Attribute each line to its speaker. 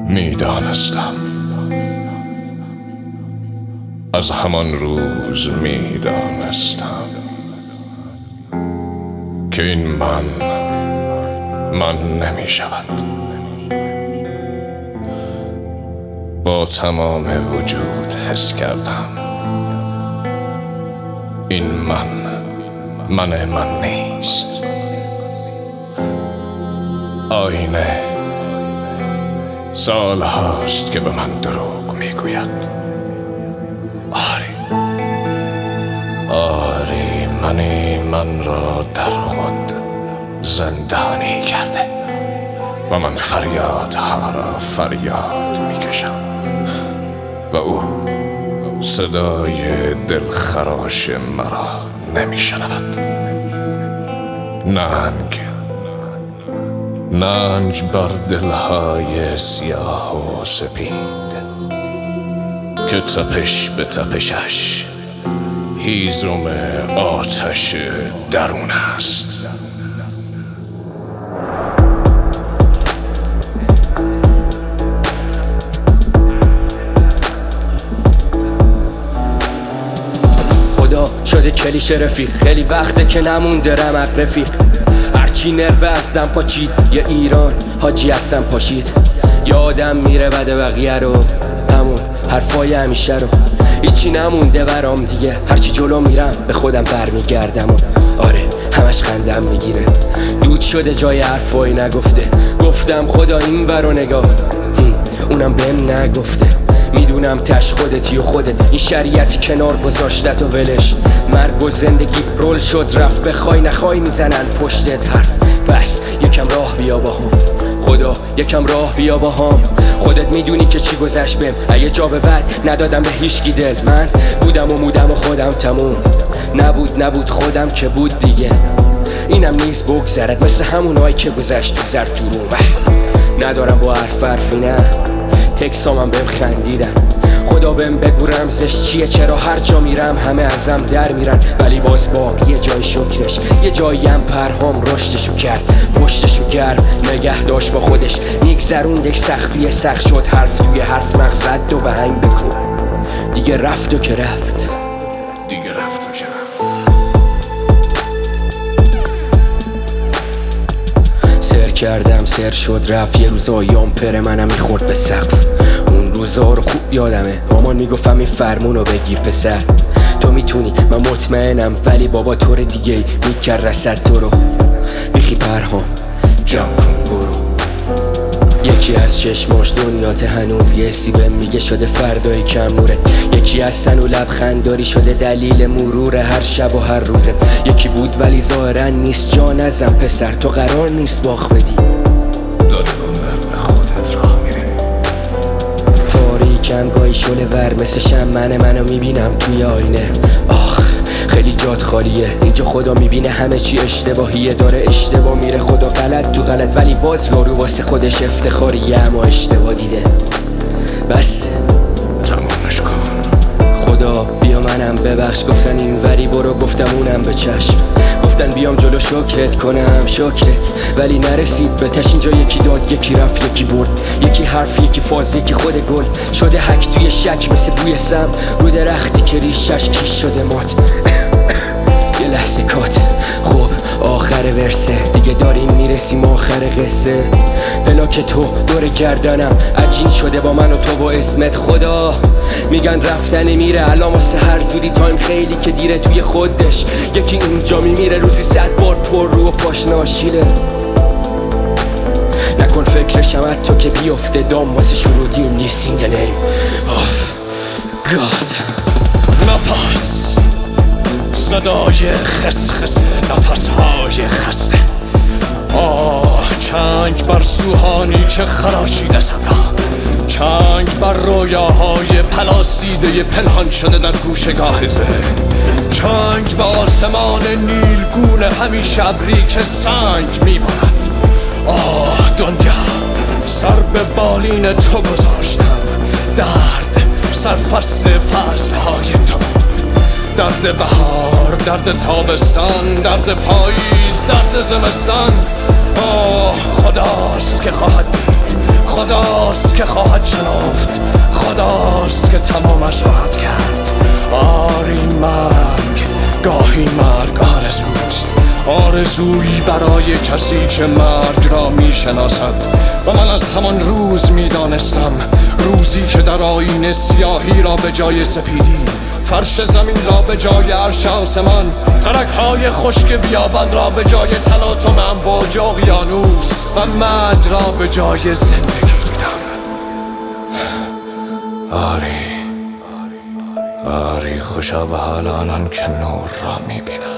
Speaker 1: میدانستم، از همان روز میدانستم که این من نمی شود. با تمام وجود حس کردم این من نیست. آینه سال هاست که به من دروغ میگوید. آری من را در خود زندانی کرده و من فریادها را فریاد میکشم و او صدای دلخراش مرا نمیشنود. ننگ بر دلهای سیاه و سپید که تپش به تپشش هیزم آتش درون است.
Speaker 2: خدا شده کلیشه رفیق، خیلی وقته که نمونده رمق رفیق. هرچی نرو از دم پاچید، یه ایران حاجی هستم پاشید. یه آدم میره بعد بقیه رو، همون حرفای همیشه رو. هیچی نمونده برام دیگه، هرچی جلو میرم به خودم برمیگردم. آره همش خندم میگیره، دود شده جای حرفایی نگفته. گفتم خدا این ورو نگاه، اونم بهم نگفته. میدونم تش خودتی و خودت، این شریعتی کنار گذاشتت و ولش. مرگ و زندگی رول شد رفت، بخوای نخوای میزنن پشتت حرف. بس یکم راه بیا با هم، خدا یکم راه بیا با هم. خودت میدونی که چی گذشت بهم، اگه جا به بعد ندادم به هیچکی دل. من بودم و مودم و خودم تموم نبود خودم که بود دیگه. اینم نیز بگذرد مثل همونایی که گذشت تو زرد تو روم. ندارم با حرفی نه، تکسامم بهم خندیدن. خدا بهم بگو رمزش چیه، چرا هر جا میرم همه ازم در میرن. ولی باز باقی یه جای شکرش، یه جاییم پرهام رشدشو کرد. پشتشو گرم نگه داشت با خودش، میگذروندش سخت توی سخت شد. حرف توی حرف مغز رد و بهنگ بکن. دیگه رفت و که رفت. سر کردم سر شد رفت. یه روز آیام پر منم میخورد به سقف. اون روزا رو خوب یادمه، مامان میگفتم این فرمونو بگیر پسر. تو میتونی من مطمئنم، ولی بابا طور دیگه میکرد رسد تو رو. بیخی پرهام جمع کن برو. یکی از چشماش دنیات هنوز یه حسی بهم میگه شده فردای کم نورت. یکی از سن و لبخنداری شده دلیل مرور هر شب و هر روزت. یکی بود ولی ظاهرا نیست. جا نزن پسر، تو قرار نیست باخ بدی.
Speaker 1: به خودت راه میری.
Speaker 2: تاریکم گاهی شله ور مثل شم منو میبینم توی آینه. آخ خیلی جات خالیه اینجا، خدا میبینه همه چی اشتباهیه. داره اشتباه میره خدا غلط تو غلط، ولی باز یارو واسه خودش افتخاریه اما اشتباه دیده. بس
Speaker 1: تمامش کن.
Speaker 2: خدا بیا منم ببخش، گفتن این وری برو گفتم اونم به چشم. گفتن بیام جلو شکرت کنم شکرت، ولی نرسید به تش. اینجا یکی داد یکی رفت یکی برد، یکی حرف یکی فاز یکی خود گل. شده حک توی شک مثل بوی سم رو درختی که ریشش کیش شده مات. یه لحظه کات، خب آخر ورسه دیگه داریم میرسیم آخر قصه. پلاک تو دور گردنم عجین شده با من و تو و اسمت. خدا میگن رفتن میره الان واسه هر زودی تایم خیلی که دیره توی خودش. یکی اونجا میمیره روزی 100 بار پر رو و پاش ناشیله. نکن فکرشم حتی که بیفته دام واسه شروع دیم نیست. in the name of God.
Speaker 1: نفس صدای خسخسه، نفسهای خسته. چنگ بر سوهانی که خراشیده صبرا. چنگ بر رویاهای پلاسیده پنهان شده در گوشگاه ذهن. چنگ به آسمان نیلگون همیشه ابری که سنگ میبارد. دنیا سر به بالین تو گذاشتم. درد سرفصل فصلهای تو. درد بهار، درد تابستان، درد پاییز، درد زمستان. خداست که خواهد دید، خداست که خواهد شنفت، خداست که تمامش خواهد کرد. آری مرگ، گاهی مرگ آرزوست، آرزویی برای کسی که مرگ را میشناسد. و من از همان روز میدانستم، روزی که در آینه سیاهی را به جای سپیدی، فرش زمین را به جای عرش آسمان، ترک‌های خشک بیابان را به جای تلاطم امواج اقیانوس و مد را به جای زندگی دیدم. آری خوشا به حال آنان که نور را میبینند.